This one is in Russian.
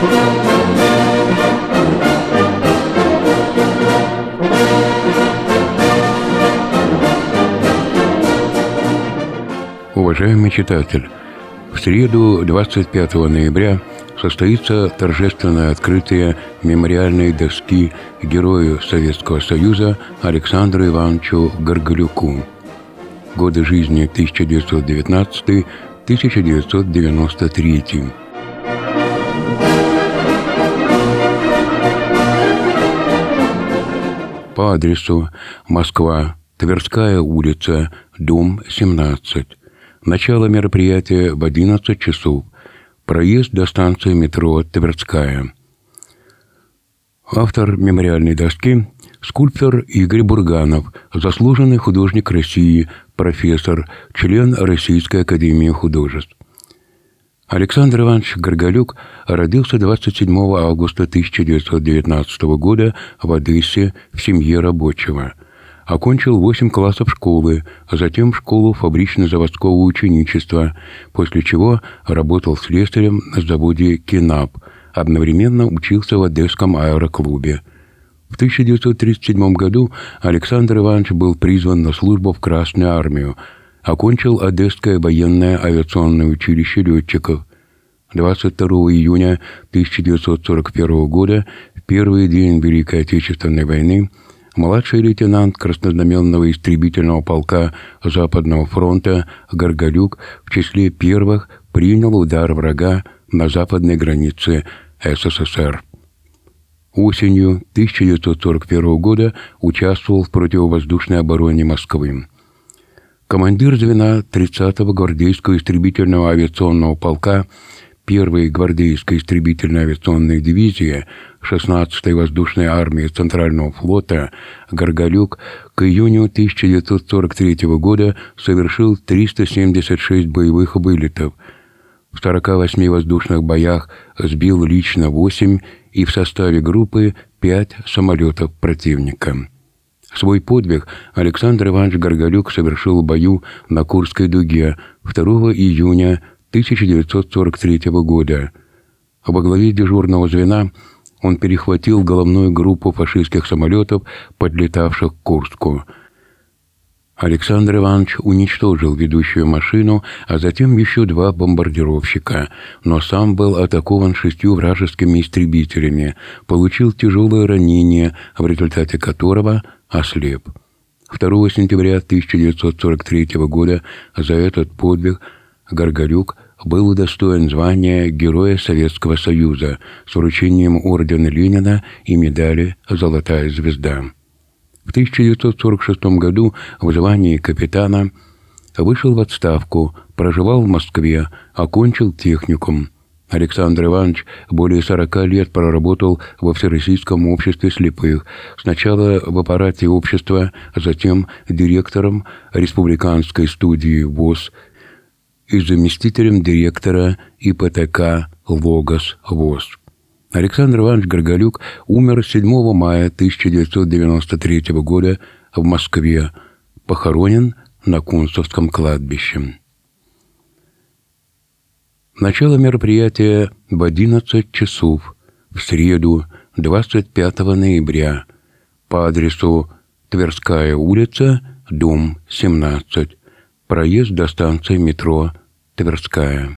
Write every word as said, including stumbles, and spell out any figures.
Уважаемый читатель, в среду, двадцать пятого ноября, состоится торжественное открытие мемориальной доски герою Советского Союза Александру Ивановичу Горголюку. Годы жизни тысяча девятьсот девятнадцатый — тысяча девятьсот девяносто третий. По адресу: Москва, Тверская улица, дом семнадцать. Начало мероприятия в одиннадцать часов. Проезд до станции метро Тверская. Автор мемориальной доски – скульптор Игорь Бурганов, заслуженный художник России, профессор, член Российской академии художеств. Александр Иванович Горголюк родился двадцать седьмого августа тысяча девятьсот девятнадцатого года в Одессе в семье рабочего. Окончил восемь классов школы, а затем школу фабрично-заводского ученичества, после чего работал слесарем на заводе «Кинап», одновременно учился в Одесском аэроклубе. В тысяча девятьсот тридцать седьмом году Александр Иванович был призван на службу в Красную армию, окончил Одесское военное авиационное училище летчиков. двадцать второго июня тысяча девятьсот сорок первого года, в первый день Великой Отечественной войны, младший лейтенант краснознаменного истребительного полка Западного фронта Горголюк в числе первых принял удар врага на западной границе СССР. Осенью тысяча девятьсот сорок первого года участвовал в противовоздушной обороне Москвы. Командир звена тридцатого гвардейского истребительного авиационного полка первой гвардейской истребительной авиационной дивизии шестнадцатой воздушной армии Центрального флота Горголюк к июню тысяча девятьсот сорок третьего года совершил триста семьдесят шесть боевых вылетов. В сорока восьми воздушных боях сбил лично восемь и в составе группы пять самолетов противника. Свой подвиг Александр Иванович Горголюк совершил в бою на Курской дуге второго июня тысяча девятьсот сорок третьего года. Во главе дежурного звена он перехватил головную группу фашистских самолетов, подлетавших к Курску. Александр Иванович уничтожил ведущую машину, а затем еще два бомбардировщика, но сам был атакован шестью вражескими истребителями, получил тяжелое ранение, в результате которого ослеп. второго сентября тысяча девятьсот сорок третьего года за этот подвиг Горголюк был удостоен звания Героя Советского Союза с вручением ордена Ленина и медали «Золотая звезда». В тысяча девятьсот сорок шестом году в звании капитана вышел в отставку, проживал в Москве, окончил техникум. Александр Иванович более сорока лет проработал во Всероссийском обществе слепых, сначала в аппарате общества, затем директором республиканской студии ВОС и заместителем директора ИПТК «Логос ВОС». Александр Иванович Горголюк умер седьмого мая тысяча девятьсот девяносто третьего года в Москве, похоронен на Кунцевском кладбище. Начало мероприятия в одиннадцать часов в среду, двадцать пятого ноября, по адресу Тверская улица, дом семнадцать. Проезд до станции метро Тверская.